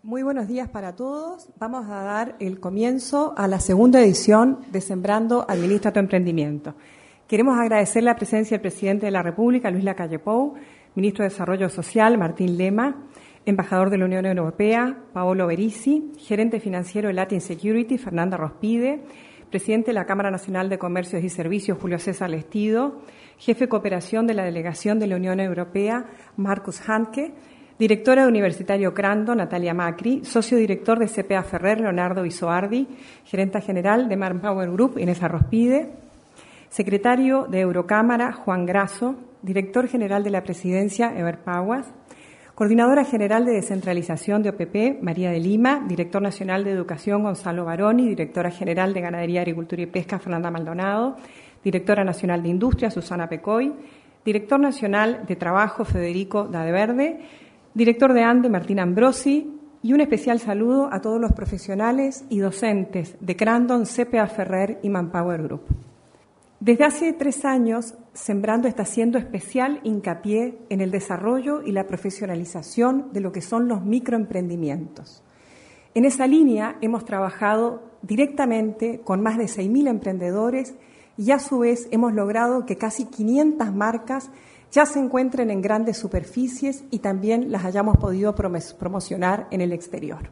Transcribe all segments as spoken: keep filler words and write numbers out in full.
Muy buenos días para todos. Vamos a dar el comienzo a la segunda edición de Sembrando Administra tu Emprendimiento. Queremos agradecer la presencia del Presidente de la República, Luis Lacalle Pou, Ministro de Desarrollo Social, Martín Lema, Embajador de la Unión Europea, Paolo Berizzi, Gerente Financiero de Latin Security, Fernanda Rospide, Presidente de la Cámara Nacional de Comercios y Servicios, Julio César Lestido, Jefe de Cooperación de la Delegación de la Unión Europea, Marcus Handke, Directora de Universitario Crandon, Natalia Macri, Socio Director de C P A Ferrer, Leonardo Isoardi, Gerenta General de Manpower Group, Inés Arrospide, Secretario de Eurocámara, Juan Grasso, Director General de la Presidencia, Eber Pauas, Coordinadora General de Descentralización de O P P, María de Lima, Director Nacional de Educación, Gonzalo Baroni, Directora General de Ganadería, Agricultura y Pesca, Fernanda Maldonado, Directora Nacional de Industria, Susana Pecoy, Director Nacional de Trabajo, Federico Dadeverde, Director de ANDE, Martín Ambrosi, y un especial saludo a todos los profesionales y docentes de Crandon, C P A Ferrer y Manpower Group. Desde hace tres años, Sembrando está haciendo especial hincapié en el desarrollo y la profesionalización de lo que son los microemprendimientos. En esa línea hemos trabajado directamente con más de seis mil emprendedores y a su vez hemos logrado que casi quinientas marcas ya se encuentren en grandes superficies y también las hayamos podido promocionar en el exterior.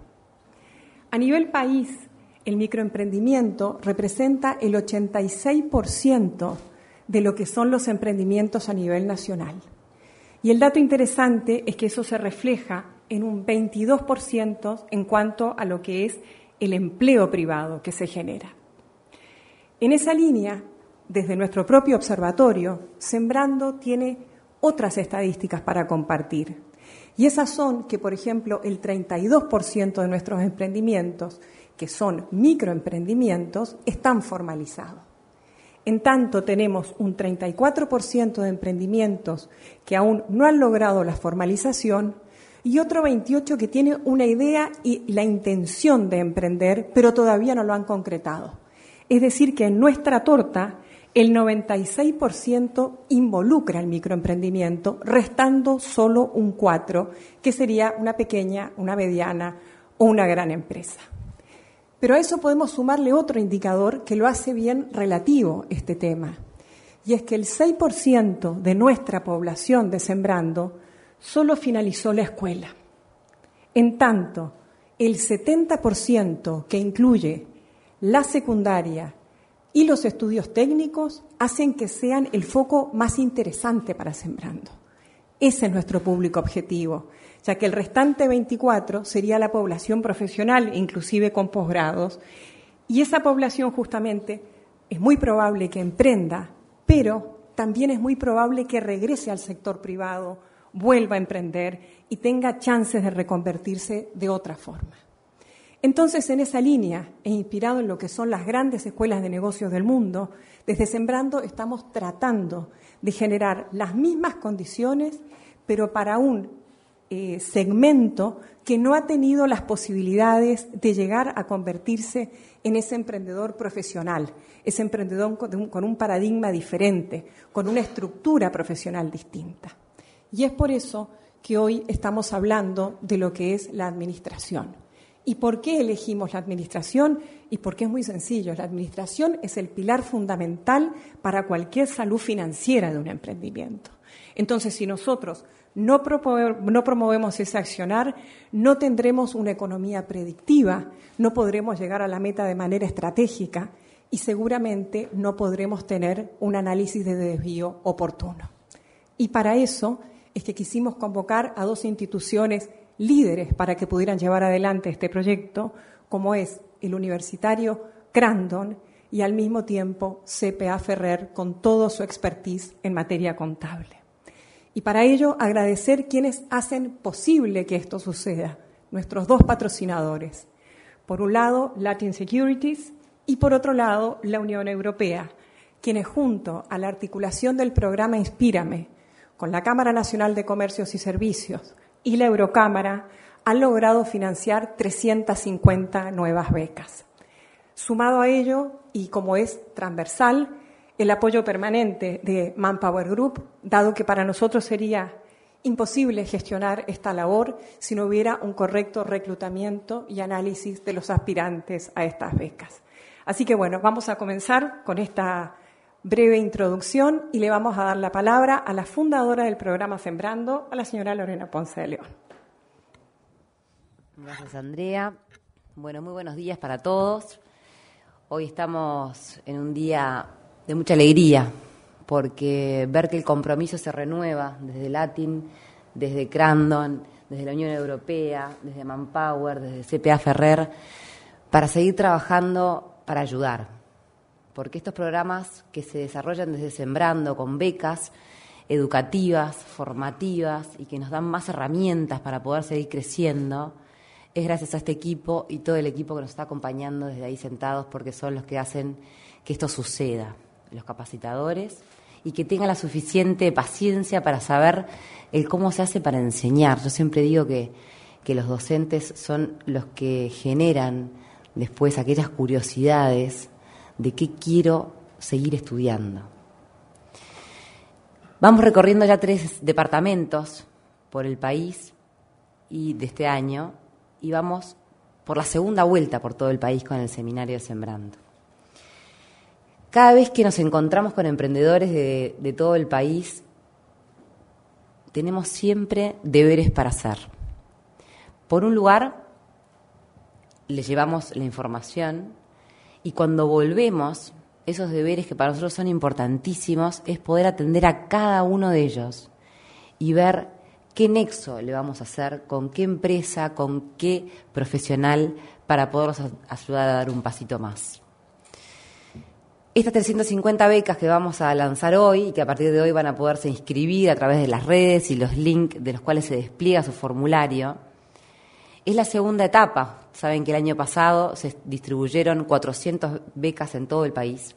A nivel país, el microemprendimiento representa el ochenta y seis por ciento de lo que son los emprendimientos a nivel nacional. Y el dato interesante es que eso se refleja en un veintidós por ciento en cuanto a lo que es el empleo privado que se genera. En esa línea, desde nuestro propio observatorio, Sembrando tiene otras estadísticas para compartir. Y esas son que, por ejemplo, el treinta y dos por ciento de nuestros emprendimientos, que son microemprendimientos, están formalizados. En tanto, tenemos un treinta y cuatro por ciento de emprendimientos que aún no han logrado la formalización y otro veintiocho por ciento que tiene una idea y la intención de emprender, pero todavía no lo han concretado. Es decir, que en nuestra torta el noventa y seis por ciento involucra el microemprendimiento, restando solo un cuatro por ciento, que sería una pequeña, una mediana o una gran empresa. Pero a eso podemos sumarle otro indicador que lo hace bien relativo este tema, y es que el seis por ciento de nuestra población de Sembrando solo finalizó la escuela. En tanto, el setenta por ciento que incluye la secundaria y los estudios técnicos hacen que sean el foco más interesante para Sembrando. Ese es nuestro público objetivo, ya que el restante veinticuatro por ciento sería la población profesional, inclusive con posgrados, y esa población justamente es muy probable que emprenda, pero también es muy probable que regrese al sector privado, vuelva a emprender y tenga chances de reconvertirse de otra forma. Entonces, en esa línea, e inspirado en lo que son las grandes escuelas de negocios del mundo, desde Sembrando estamos tratando de generar las mismas condiciones, pero para un eh, segmento que no ha tenido las posibilidades de llegar a convertirse en ese emprendedor profesional, ese emprendedor con un, con un paradigma diferente, con una estructura profesional distinta. Y es por eso que hoy estamos hablando de lo que es la administración. ¿Y por qué elegimos la administración? Y porque es muy sencillo. La administración es el pilar fundamental para cualquier salud financiera de un emprendimiento. Entonces, si nosotros no promovemos ese accionar, no tendremos una economía predictiva, no podremos llegar a la meta de manera estratégica y seguramente no podremos tener un análisis de desvío oportuno. Y para eso es que quisimos convocar a dos instituciones líderes para que pudieran llevar adelante este proyecto, como es el Universitario Crandon y al mismo tiempo C P A Ferrer con todo su expertise en materia contable. Y para ello agradecer quienes hacen posible que esto suceda, nuestros dos patrocinadores. Por un lado, Latin Securities y por otro lado, la Unión Europea, quienes junto a la articulación del programa Inspírame, con la Cámara Nacional de Comercios y Servicios, y la Eurocámara han logrado financiar trescientas cincuenta nuevas becas. Sumado a ello, y como es transversal, el apoyo permanente de Manpower Group, dado que para nosotros sería imposible gestionar esta labor si no hubiera un correcto reclutamiento y análisis de los aspirantes a estas becas. Así que bueno, vamos a comenzar con esta breve introducción y le vamos a dar la palabra a la fundadora del programa Sembrando, a la señora Lorena Ponce de León. Gracias, Andrea. Bueno, muy buenos días para todos. Hoy estamos en un día de mucha alegría, porque ver que el compromiso se renueva desde Latin, desde Crandon, desde la Unión Europea, desde Manpower, desde C P A Ferrer, para seguir trabajando para ayudar. Porque estos programas que se desarrollan desde Sembrando, con becas educativas, formativas y que nos dan más herramientas para poder seguir creciendo, es gracias a este equipo y todo el equipo que nos está acompañando desde ahí sentados, porque son los que hacen que esto suceda, los capacitadores, y que tengan la suficiente paciencia para saber el cómo se hace para enseñar. Yo siempre digo que, que los docentes son los que generan después aquellas curiosidades de qué quiero seguir estudiando. Vamos recorriendo ya tres departamentos por el país y de este año, y vamos por la segunda vuelta por todo el país con el seminario de Sembrando. Cada vez que nos encontramos con emprendedores de, de todo el país, tenemos siempre deberes para hacer. Por un lugar, les llevamos la información y cuando volvemos, esos deberes que para nosotros son importantísimos, es poder atender a cada uno de ellos y ver qué nexo le vamos a hacer, con qué empresa, con qué profesional, para poderlos ayudar a dar un pasito más. Estas trescientas cincuenta becas que vamos a lanzar hoy y que a partir de hoy van a poderse inscribir a través de las redes y los links de los cuales se despliega su formulario, es la segunda etapa. Saben que el año pasado se distribuyeron cuatrocientas becas en todo el país.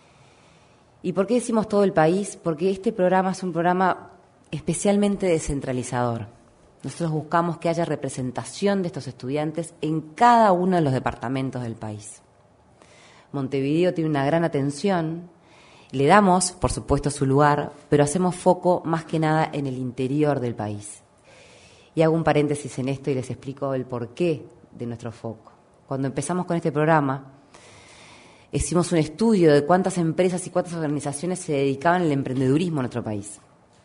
¿Y por qué decimos todo el país? Porque este programa es un programa especialmente descentralizador. Nosotros buscamos que haya representación de estos estudiantes en cada uno de los departamentos del país. Montevideo tiene una gran atención, le damos, por supuesto, su lugar, pero hacemos foco más que nada en el interior del país. Y hago un paréntesis en esto y les explico el porqué de nuestro foco. Cuando empezamos con este programa, hicimos un estudio de cuántas empresas y cuántas organizaciones se dedicaban al emprendedurismo en nuestro país.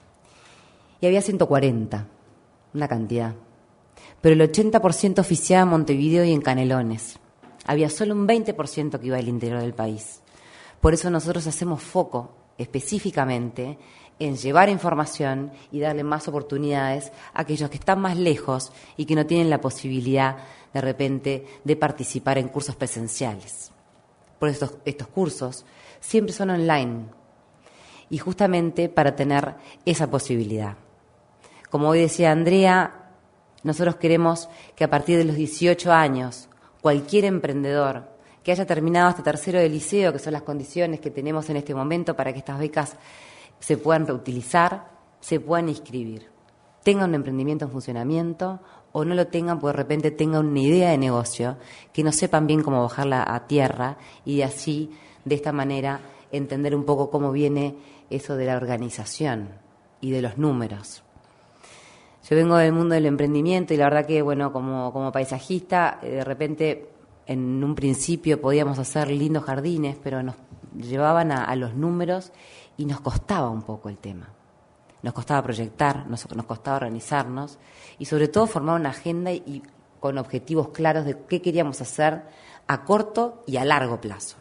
Y había ciento cuarenta, una cantidad. Pero el ochenta por ciento oficiaba en Montevideo y en Canelones. Había solo un veinte por ciento que iba al interior del país. Por eso nosotros hacemos foco específicamente en llevar información y darle más oportunidades a aquellos que están más lejos y que no tienen la posibilidad de repente de participar en cursos presenciales. Por eso estos, estos cursos siempre son online y justamente para tener esa posibilidad. Como hoy decía Andrea, nosotros queremos que a partir de los dieciocho años cualquier emprendedor que haya terminado hasta tercero de liceo, que son las condiciones que tenemos en este momento para que estas becas se puedan reutilizar, se puedan inscribir. Tengan un emprendimiento en funcionamiento o no lo tengan, porque de repente tengan una idea de negocio, que no sepan bien cómo bajarla a tierra y de así, de esta manera, entender un poco cómo viene eso de la organización y de los números. Yo vengo del mundo del emprendimiento y la verdad que, bueno, como, como paisajista, de repente en un principio podíamos hacer lindos jardines, pero nos llevaban a, a los números y nos costaba un poco el tema. Nos costaba proyectar, nos, nos costaba organizarnos y sobre todo formar una agenda y, y con objetivos claros de qué queríamos hacer a corto y a largo plazo.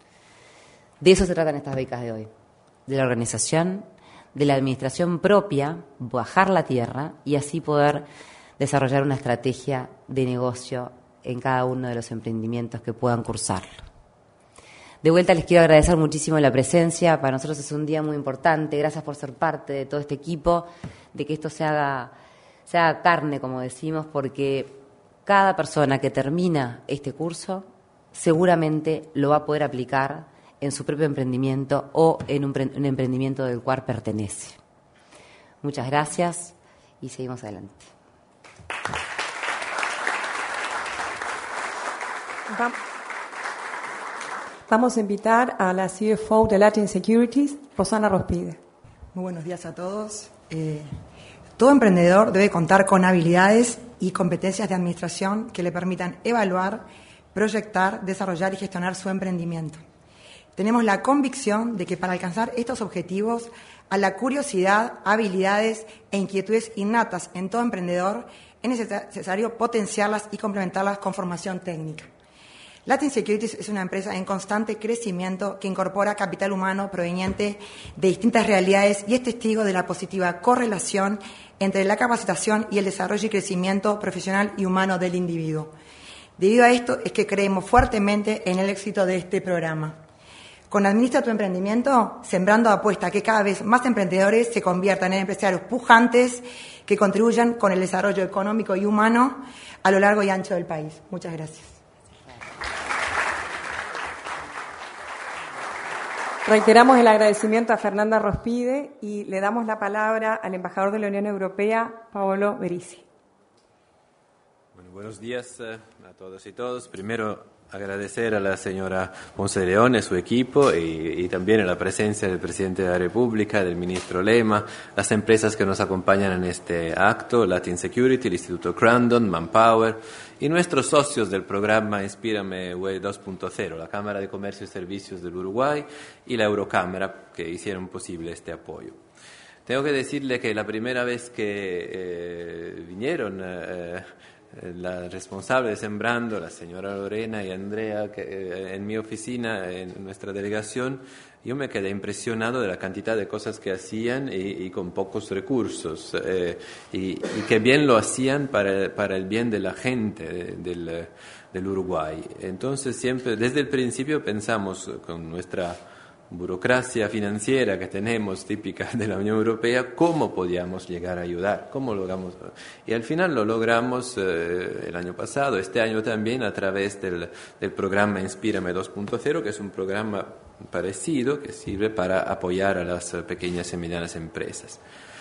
De eso se tratan estas becas de hoy, de la organización, de la administración propia, bajar la tierra y así poder desarrollar una estrategia de negocio en cada uno de los emprendimientos que puedan cursarlo. De vuelta les quiero agradecer muchísimo la presencia, para nosotros es un día muy importante, gracias por ser parte de todo este equipo, de que esto se haga, se haga carne, como decimos, porque cada persona que termina este curso seguramente lo va a poder aplicar en su propio emprendimiento o en un, un emprendimiento del cual pertenece. Muchas gracias y seguimos adelante. Vamos a invitar a la C F O de Latin Securities, Rosana Rospide. Muy buenos días a todos. Eh, Todo emprendedor debe contar con habilidades y competencias de administración que le permitan evaluar, proyectar, desarrollar y gestionar su emprendimiento. Tenemos la convicción de que para alcanzar estos objetivos, a la curiosidad, habilidades e inquietudes innatas en todo emprendedor es necesario potenciarlas y complementarlas con formación técnica. Latin Securities es una empresa en constante crecimiento que incorpora capital humano proveniente de distintas realidades y es testigo de la positiva correlación entre la capacitación y el desarrollo y crecimiento profesional y humano del individuo. Debido a esto es que creemos fuertemente en el éxito de este programa. Con Administra tu Emprendimiento, Sembrando apuesta a que cada vez más emprendedores se conviertan en empresarios pujantes que contribuyan con el desarrollo económico y humano a lo largo y ancho del país. Muchas gracias. Reiteramos el agradecimiento a Fernanda Rospide y le damos la palabra al embajador de la Unión Europea, Paolo Berizzi. Bueno, buenos días a todos y todos. Primero, agradecer a la señora Ponce de León y su equipo y, y también a la presencia del presidente de la República, del ministro Lema, las empresas que nos acompañan en este acto, Latin Security, el Instituto Crandon, Manpower y nuestros socios del programa Inspírame U E dos punto cero, la Cámara de Comercio y Servicios del Uruguay y la Eurocámara, que hicieron posible este apoyo. Tengo que decirle que la primera vez que eh, vinieron eh, la responsable de Sembrando, la señora Lorena y Andrea, que, eh, en mi oficina, en nuestra delegación, yo me quedé impresionado de la cantidad de cosas que hacían y, y con pocos recursos, eh, y, y que bien lo hacían para, para el bien de la gente de, del, del Uruguay. Entonces siempre, desde el principio pensamos con nuestra burocracia financiera que tenemos típica de la Unión Europea, cómo podíamos llegar a ayudar, cómo logramos, y al final lo logramos eh, el año pasado, este año también a través del, del programa Inspírame dos punto cero, que es un programa parecido que sirve para apoyar a las pequeñas y medianas empresas.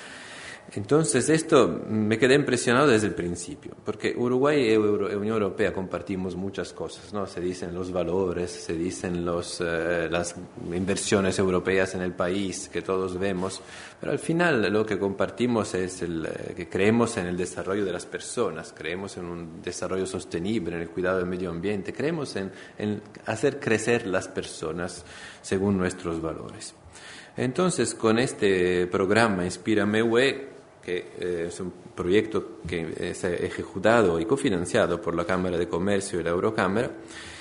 Entonces, esto me quedé impresionado desde el principio, porque Uruguay y Euro, Unión Europea compartimos muchas cosas, ¿no? Se dicen los valores, se dicen los, eh, las inversiones europeas en el país que todos vemos, pero al final lo que compartimos es el, eh, que creemos en el desarrollo de las personas, creemos en un desarrollo sostenible, en el cuidado del medio ambiente, creemos en, en hacer crecer las personas según nuestros valores. Entonces, con este programa Inspírame U E, que eh, es un proyecto que es ejecutado y cofinanciado por la Cámara de Comercio y la Eurocámara,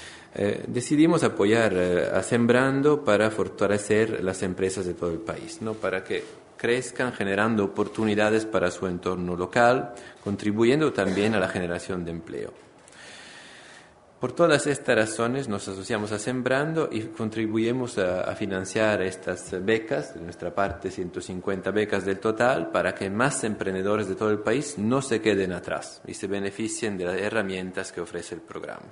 eh, decidimos apoyar eh, a Sembrando para fortalecer las empresas de todo el país, ¿no? Para que crezcan generando oportunidades para su entorno local, contribuyendo también a la generación de empleo. Por todas estas razones nos asociamos a Sembrando y contribuimos a, a financiar estas becas, de nuestra parte ciento cincuenta becas del total, para que más emprendedores de todo el país no se queden atrás y se beneficien de las herramientas que ofrece el programa.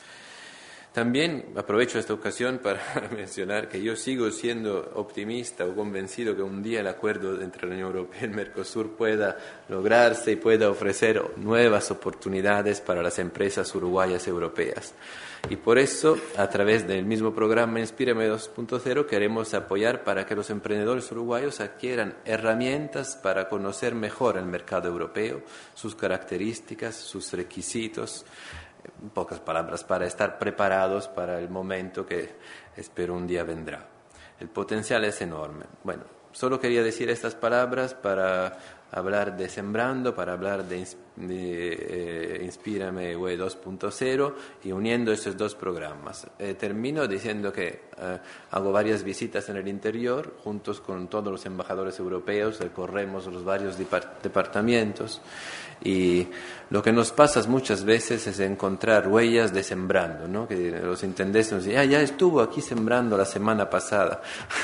También aprovecho esta ocasión para mencionar que yo sigo siendo optimista o convencido que un día el acuerdo entre la Unión Europea y el Mercosur pueda lograrse y pueda ofrecer nuevas oportunidades para las empresas uruguayas y europeas. Y por eso, a través del mismo programa Inspírame dos punto cero, queremos apoyar para que los emprendedores uruguayos adquieran herramientas para conocer mejor el mercado europeo, sus características, sus requisitos, en pocas palabras, para estar preparados para el momento que espero un día vendrá. El potencial es enorme. Bueno, solo quería decir estas palabras para hablar de Sembrando, para hablar de, de eh, Inspírame U E dos punto cero y uniendo esos dos programas. Eh, termino diciendo que eh, hago varias visitas en el interior, juntos con todos los embajadores europeos, recorremos los varios depart- departamentos y lo que nos pasa muchas veces es encontrar huellas de Sembrando, ¿no? Que los intendentes nos dicen, ah, ya estuvo aquí Sembrando la semana pasada.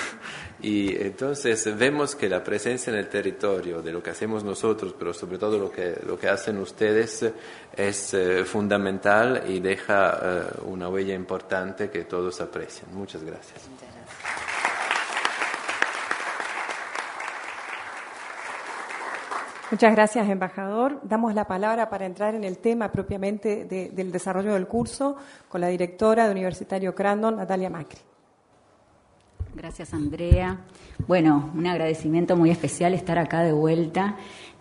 Y entonces vemos que la presencia en el territorio de lo que hacemos nosotros, pero sobre todo lo que, lo que hacen ustedes, es eh, fundamental y deja eh, una huella importante que todos aprecian. Muchas gracias. Muchas gracias. Muchas gracias, embajador. Damos la palabra para entrar en el tema propiamente de, del desarrollo del curso con la directora de Universitario Crandon, Natalia Macri. Gracias, Andrea. Bueno, un agradecimiento muy especial estar acá de vuelta.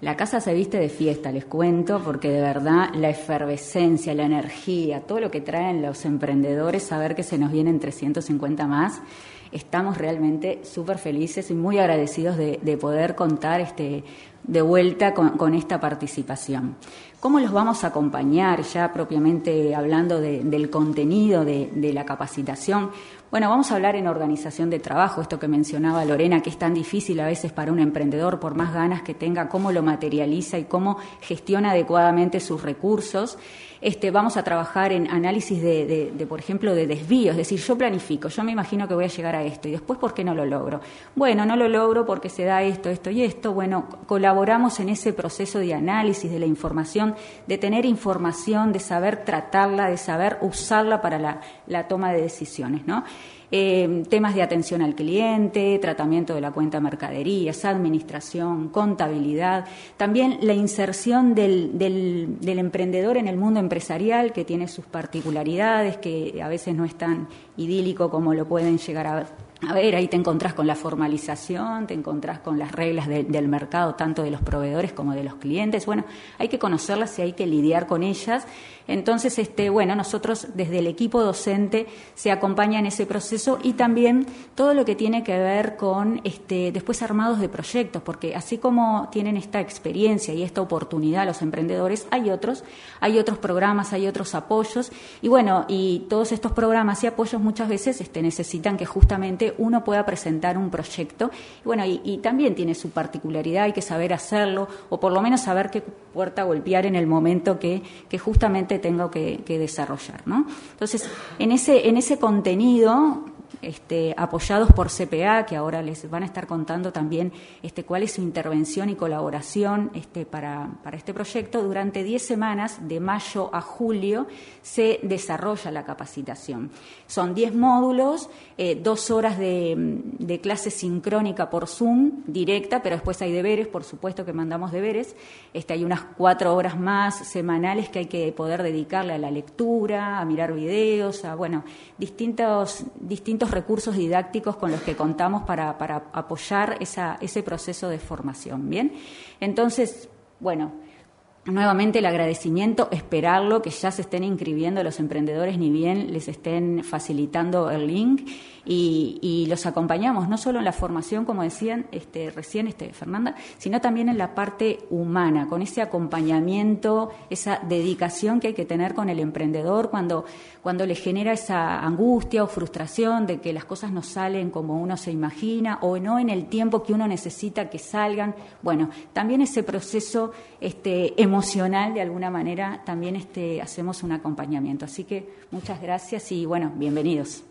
La casa se viste de fiesta, les cuento, porque de verdad la efervescencia, la energía, todo lo que traen los emprendedores, saber que se nos vienen trescientos cincuenta más, estamos realmente súper felices y muy agradecidos de, de poder contar este, de vuelta con, con esta participación. ¿Cómo los vamos a acompañar ya propiamente hablando de, del contenido de, de la capacitación? Bueno, vamos a hablar en organización de trabajo, esto que mencionaba Lorena, que es tan difícil a veces para un emprendedor, por más ganas que tenga, cómo lo materializa y cómo gestiona adecuadamente sus recursos. Este, vamos a trabajar en análisis de, de, de, por ejemplo, de desvíos, es decir, yo planifico, yo me imagino que voy a llegar a esto y después, ¿por qué no lo logro? Bueno, no lo logro porque se da esto, esto y esto. Bueno, colaboramos en ese proceso de análisis de la información, de tener información, de saber tratarla, de saber usarla para la, la toma de decisiones, ¿no? Eh, temas de atención al cliente, tratamiento de la cuenta mercaderías, administración, contabilidad, también la inserción del, del, del emprendedor en el mundo empresarial, que tiene sus particularidades, que a veces no es tan idílico como lo pueden llegar a A ver, ahí te encontrás con la formalización, te encontrás con las reglas de, del mercado, tanto de los proveedores como de los clientes. Bueno, hay que conocerlas y hay que lidiar con ellas. Entonces, este, bueno, nosotros desde el equipo docente se acompaña en ese proceso y también todo lo que tiene que ver con este, después armados de proyectos, porque así como tienen esta experiencia y esta oportunidad los emprendedores, hay otros, hay otros programas, hay otros apoyos y bueno, y todos estos programas y apoyos muchas veces este, necesitan que justamente uno pueda presentar un proyecto y bueno, y, y también tiene su particularidad, hay que saber hacerlo o por lo menos saber qué puerta golpear en el momento que, que justamente tengo que, que desarrollar, ¿no? Entonces, en ese, en ese contenido, este, apoyados por C P A, que ahora les van a estar contando también este, cuál es su intervención y colaboración este, para, para este proyecto, durante diez semanas, de mayo a julio, se desarrolla la capacitación. Son diez módulos, eh, dos horas de, de clase sincrónica por Zoom, directa, pero después hay deberes, por supuesto que mandamos deberes. Este, hay unas cuatro horas más semanales que hay que poder dedicarle a la lectura, a mirar videos, a, bueno, distintos, distintos recursos didácticos con los que contamos para, para apoyar esa, ese proceso de formación. Bien, entonces, bueno, nuevamente el agradecimiento, esperarlo, que ya se estén inscribiendo los emprendedores, ni bien les estén facilitando el link y, y los acompañamos, no solo en la formación, como decían este, recién este, Fernanda, sino también en la parte humana, con ese acompañamiento, esa dedicación que hay que tener con el emprendedor cuando, cuando le genera esa angustia o frustración de que las cosas no salen como uno se imagina o no en el tiempo que uno necesita que salgan. Bueno, también ese proceso este, emocional, de alguna manera, también este, hacemos un acompañamiento. Así que muchas gracias y, bueno, bienvenidos.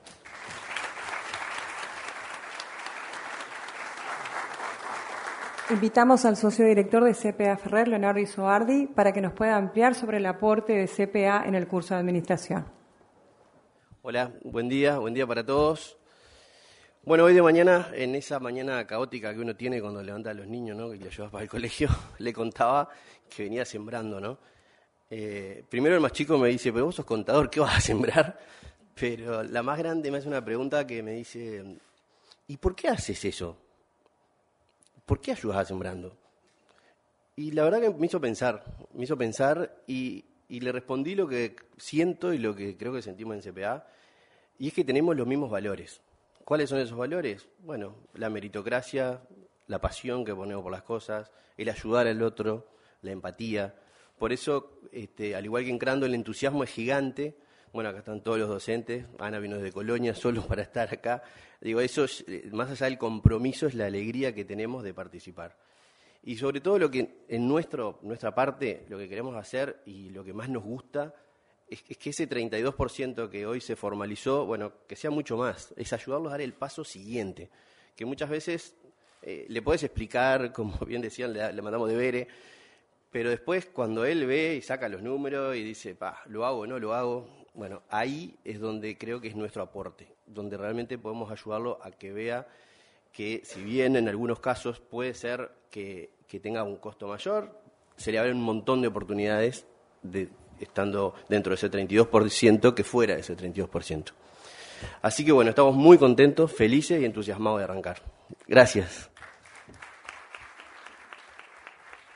Invitamos al socio director de C P A Ferrer, Leonardo Isoardi, para que nos pueda ampliar sobre el aporte de C P A en el curso de administración. Hola, buen día, buen día para todos. Bueno, hoy de mañana, en esa mañana caótica que uno tiene cuando levanta a los niños, ¿no?, y los llevas para el colegio, le contaba que venía sembrando, ¿no? Eh, primero el más chico me dice, pero vos sos contador, ¿qué vas a sembrar? Pero la más grande me hace una pregunta que me dice, ¿y por qué haces eso? ¿Por qué ayudas a sembrando? Y la verdad que me hizo pensar, me hizo pensar y, y le respondí lo que siento y lo que creo que sentimos en C P A, y es que tenemos los mismos valores. ¿Cuáles son esos valores? Bueno, la meritocracia, la pasión que ponemos por las cosas, el ayudar al otro, la empatía. Por eso, este, al igual que en Crando, el entusiasmo es gigante. Bueno, acá están todos los docentes, Ana vino desde Colonia solo para estar acá. Digo, eso, es, más allá del compromiso, es la alegría que tenemos de participar. Y sobre todo lo que en nuestro, nuestra parte, lo que queremos hacer y lo que más nos gusta, es, es que ese treinta y dos por ciento que hoy se formalizó, bueno, que sea mucho más, es ayudarlos a dar el paso siguiente, que muchas veces eh, le podés explicar, como bien decían, le, le mandamos deberes, pero después cuando él ve y saca los números y dice, pa, lo hago o no lo hago, bueno, ahí es donde creo que es nuestro aporte, donde realmente podemos ayudarlo a que vea que si bien en algunos casos puede ser que, que tenga un costo mayor, se le abren un montón de oportunidades de, estando dentro de ese treinta y dos por ciento que fuera de ese treinta y dos por ciento. Así que bueno, estamos muy contentos, felices y entusiasmados de arrancar. Gracias.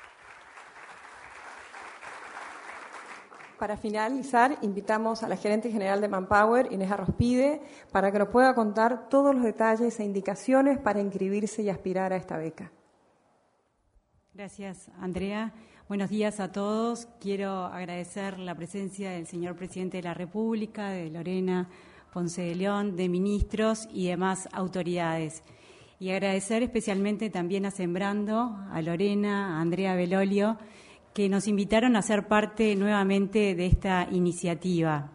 Para finalizar, invitamos a la gerente general de Manpower, Inés Arrospide, para que nos pueda contar todos los detalles e indicaciones para inscribirse y aspirar a esta beca. Gracias, Andrea. Buenos días a todos. Quiero agradecer la presencia del señor presidente de la República, de Lorena Ponce de León, de ministros y demás autoridades. Y agradecer especialmente también a Sembrando, a Lorena, a Andrea Belolio, que nos invitaron a ser parte nuevamente de esta iniciativa.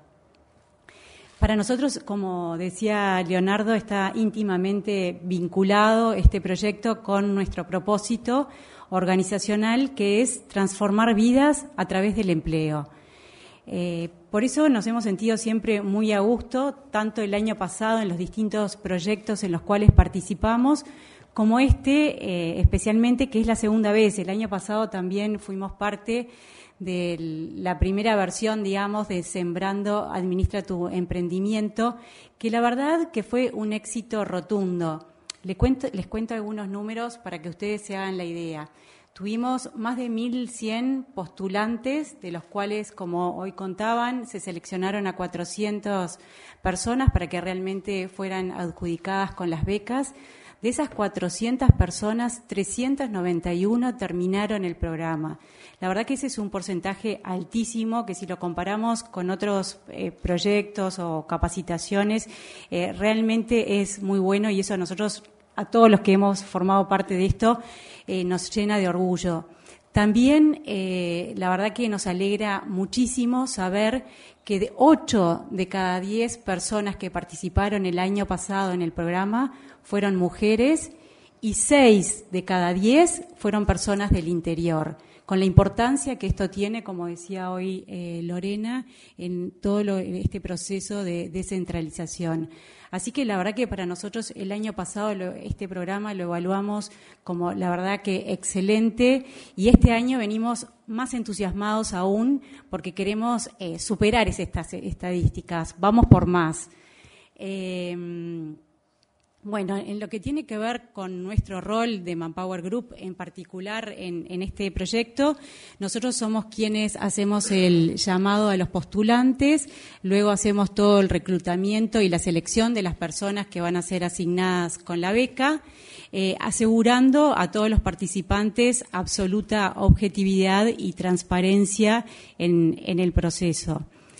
Para nosotros, como decía Leonardo, está íntimamente vinculado este proyecto con nuestro propósito organizacional, que es transformar vidas a través del empleo. Eh, por eso nos hemos sentido siempre muy a gusto, tanto el año pasado en los distintos proyectos en los cuales participamos, como este, eh, especialmente, que es la segunda vez. El año pasado también fuimos parte de la primera versión, digamos, de Sembrando Administra tu Emprendimiento, que la verdad que fue un éxito rotundo. Les cuento, les cuento algunos números para que ustedes se hagan la idea. Tuvimos más de mil cien postulantes, de los cuales, como hoy contaban, se seleccionaron a cuatrocientas personas para que realmente fueran adjudicadas con las becas. De esas cuatrocientas personas, trescientas noventa y uno terminaron el programa. La verdad que ese es un porcentaje altísimo, que si lo comparamos con otros eh, proyectos o capacitaciones, eh, realmente es muy bueno, y eso a nosotros, a todos los que hemos formado parte de esto, eh, nos llena de orgullo. También, eh, la verdad que nos alegra muchísimo saber que de ocho de cada diez personas que participaron el año pasado en el programa fueron mujeres y seis de cada diez fueron personas del interior, con la importancia que esto tiene, como decía hoy eh, Lorena, en todo lo, este proceso de descentralización. Así que la verdad que para nosotros el año pasado lo, este programa lo evaluamos como la verdad que excelente, y este año venimos más entusiasmados aún porque queremos eh, superar estas estadísticas, vamos por más. Eh, Bueno, en lo que tiene que ver con nuestro rol de Manpower Group, en particular en, en este proyecto, nosotros somos quienes hacemos el llamado a los postulantes, luego hacemos todo el reclutamiento y la selección de las personas que van a ser asignadas con la beca, eh, asegurando a todos los participantes absoluta objetividad y transparencia en, en el proceso.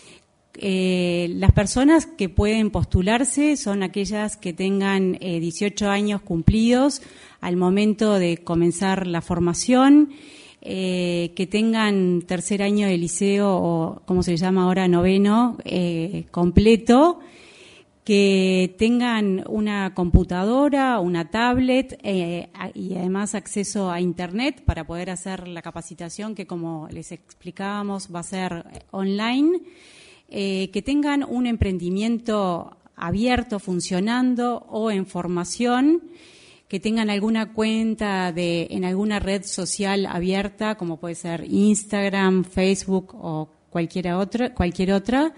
Eh, las personas que pueden postularse son aquellas que tengan eh, dieciocho años cumplidos al momento de comenzar la formación, eh, que tengan tercer año de liceo o, como se llama ahora, noveno eh, completo, que tengan una computadora, una tablet eh, y además acceso a Internet para poder hacer la capacitación que, como les explicábamos, va a ser online. Eh, que tengan un emprendimiento abierto, funcionando o en formación, que tengan alguna cuenta de en alguna red social abierta, como puede ser Instagram, Facebook o cualquiera otra, cualquier otra,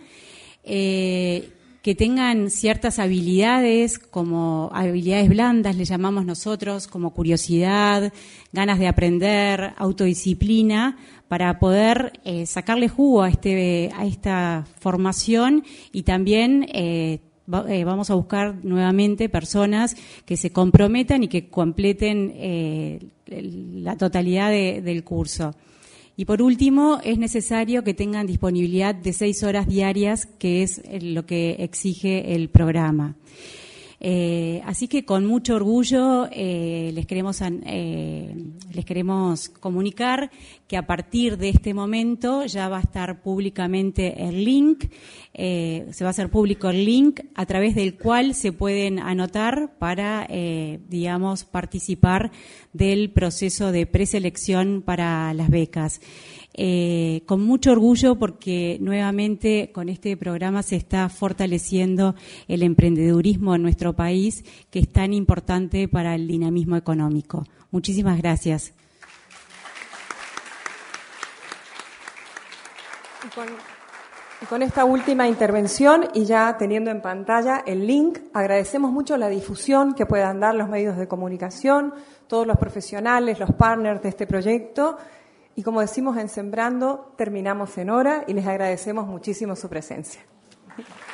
eh, que tengan ciertas habilidades, como habilidades blandas, le llamamos nosotros, como curiosidad, ganas de aprender, autodisciplina, para poder eh, sacarle jugo a este a esta formación, y también eh, va, eh, vamos a buscar nuevamente personas que se comprometan y que completen eh, la totalidad de, del curso. Y por último, es necesario que tengan disponibilidad de seis horas diarias, que es lo que exige el programa. Eh, así que con mucho orgullo eh, les queremos eh, les queremos comunicar que a partir de este momento ya va a estar públicamente el link, eh, se va a hacer público el link a través del cual se pueden anotar para, eh, digamos, participar del proceso de preselección para las becas. Eh, con mucho orgullo, porque nuevamente con este programa se está fortaleciendo el emprendedurismo en nuestro país, que es tan importante para el dinamismo económico. Muchísimas gracias. Y con, y con esta última intervención, y ya teniendo en pantalla el link, agradecemos mucho la difusión que puedan dar los medios de comunicación, todos los profesionales, los partners de este proyecto, Y como decimos en Sembrando, terminamos en hora y les agradecemos muchísimo su presencia.